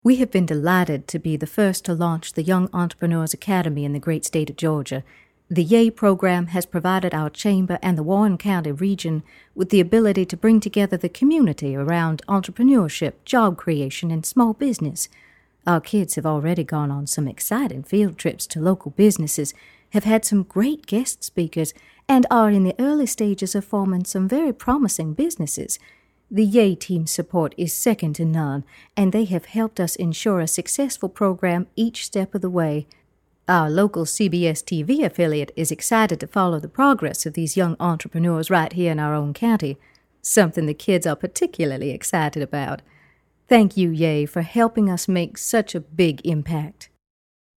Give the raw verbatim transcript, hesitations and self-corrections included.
We have been delighted to be the first to launch the Young Entrepreneurs Academy in the great state of Georgia. The Y A Y program has provided our chamber and the Warren County region with the ability to bring together the community around entrepreneurship, job creation, and small business. Our kids have already gone on some exciting field trips to local businesses, have had some great guest speakers, and are in the early stages of forming some very promising businesses. The Y A Y team's support is second to none, and they have helped us ensure a successful program each step of the way. Our local C B S T V affiliate is excited to follow the progress of these young entrepreneurs right here in our own county, something the kids are particularly excited about. Thank you, Y A Y, for helping us make such a big impact.